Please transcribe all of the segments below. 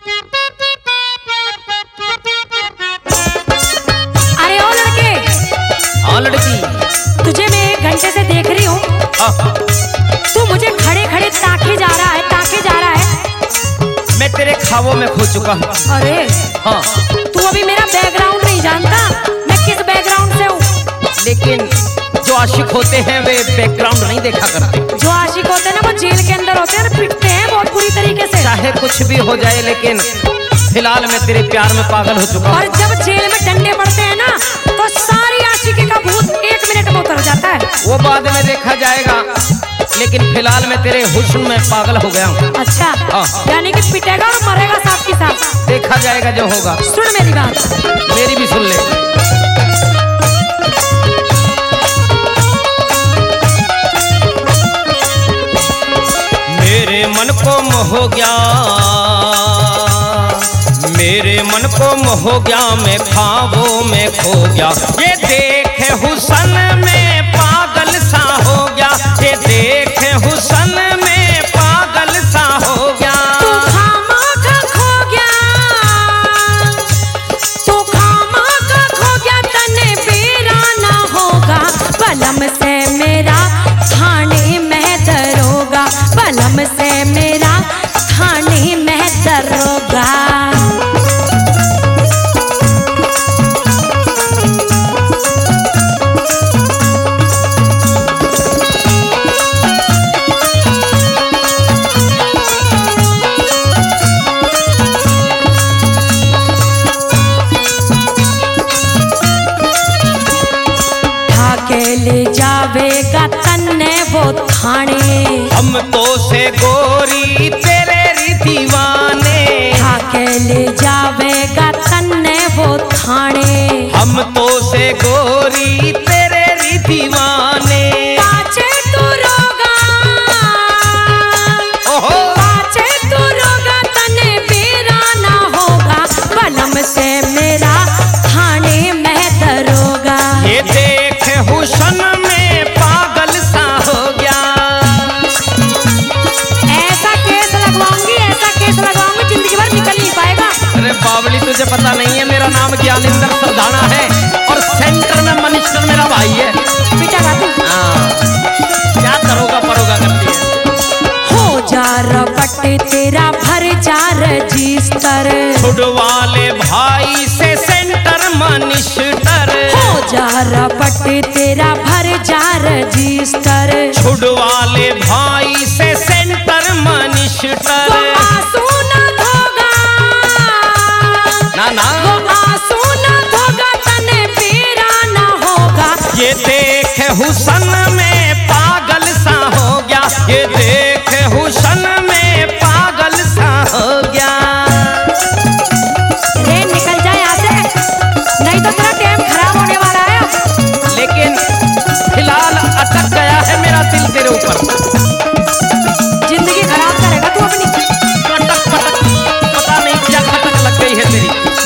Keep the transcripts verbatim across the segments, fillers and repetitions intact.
अरे ओ लड़के। हाँ लड़की। तुझे मैं एक घंटे से देख रही हूँ। तू मुझे खड़े खड़े ताके जा रहा है, ताके जा रहा है। मैं तेरे ख्वाबों में खो चुका हूँ। अरे हाँ। तू अभी मेरा बैकग्राउंड नहीं जानता, मैं किस बैकग्राउंड से हूँ। लेकिन जो आशिक होते हैं वे बैकग्राउंड नहीं देखा करते। जो आशिक होते हैं ना वो जेल के अंदर होते हैं और पिटते हैं बहुत बुरी तरीके से। चाहे कुछ भी हो जाए, लेकिन फिलहाल मैं तेरे प्यार में पागल हो चुका हूँ। और जब जेल में डंडे पड़ते हैं ना तो सारी आशिकी का भूत एक मिनट में उतर जाता है। वो बाद में देखा जाएगा, लेकिन फिलहाल मैं तेरे हुस्न में पागल हो गया हूँ। अच्छा, यानी कि पिटेगा और मरेगा साथ के साथ। देखा जाएगा जो होगा। सुन मेरी बात। मेरी भी सुन ले। मेरे मन को मोह गया, मेरे मन को मोह गया, मैं ख्वाबों में खो गया। ये देखे हुस्न में पागल सा हो गया, ये देखे हुस्न में पागल सा हो गया। तू खामखा खो गया, तू खामखा खो गया, तने बेरा ना होगा। बलम से मेरा थाने में दरोगा, बलम से मेरा थाने में दरोगा। ले जावेगा तन्ने वो थाने, हम तो से गोरी तेरे री दीवाने। ठाके ले जावेगा तन्ने वो थाने, हम तो से गोरी तेरे री दीवाने। पाचे तू रोगा, ओहो पाचे तू रोगा, तने बेरा ना होगा। बलम से मेरा थाने में दरोगा। ये देख हुस्न में पागल सा हो गया। ऐसा केस लगवाऊंगी, ऐसा केस लगवाऊंगी, जिंदगी भर निकल नहीं पाएगा। अरे बावली, तुझे पता नहीं है मेरा नाम ज्ञानेंद्र सरदाना है और सेंटर में मिनिस्टर मेरा भाई है। पिटेगा तू। हाँ, क्या करोगा परोगा करती है। हो जा रपट तेरा भर जा रजिस्टर, छुड़वाले भाई से सेंटर मनिस्टर। हो जा रपट तेरा भर जा रजिस्टर, छुड़वाले भाई से सेंटर मनिस्टर। वो आंसू न धोगा, ना ना वो आंसू न धोगा, तने बेरा ना होगा। ये देख हुस्न में पागल सा हो गया, ये देख हुस्न में पागल सा हो गया। रे निकल जाए यहाँ से, नहीं तो तेरा टाइम खराब होने वाला है। लेकिन फिलहाल अटक गया है मेरा दिल तेरे ऊपर। जिंदगी खराब करेगा तू अपनी। पटक पटक, पता नहीं क्या खटक लग गई है तेरी।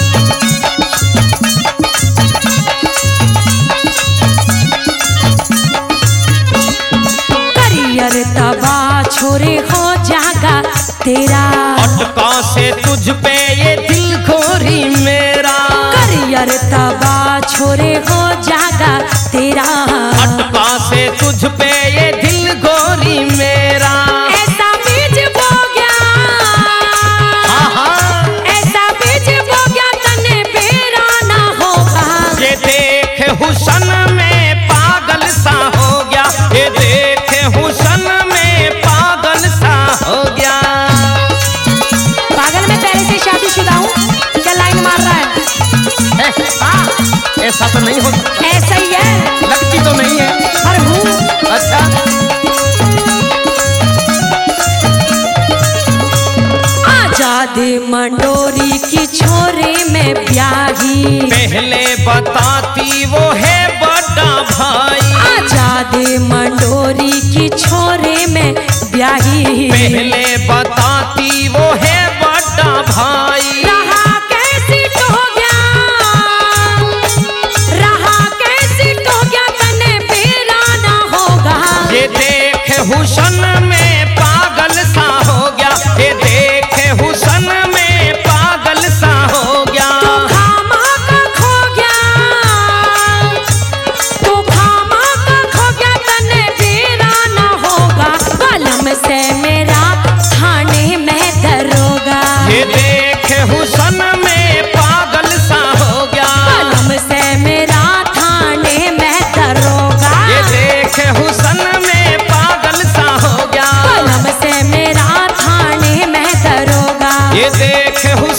करियर तबाह छोरे हो जागा तेरा, अटका से तुझ पे ये दिल खोरी मेरा। करियर तबाह छोरे हो जागा तेरा, अटका से तुझ पे ये दिल गोरी मेरा। ऐसा बीज बो गया, हाँ हाँ, ऐसा बीज बो गया, तने बेरा ना होगा। ये देख हुस्न में पागल सा हो गया, ये देख हुस्न में पागल सा हो गया। पागल मैं पहले से शादीशुदा हूँ, क्या लाइन मार रहा है। ए, हाँ, ऐसा तो नहीं होता। ऐसा ही है, लगती तो नहीं है। पर हूँ। अच्छा, आजाद मंडोरी की छोरे में ब्याही, पहले बताती वो है बड़ा भाई। आजाद मंडोरी की छोरे में ब्याही, पहले बताती वो है बड़ा भाई। रहा कैसी हो गया, रहा कैसी हो गया, तने बेरा ना होगा। ये देख हुस्न में पागल सा हो गया, ये देख हुस्न में ये देख हुसन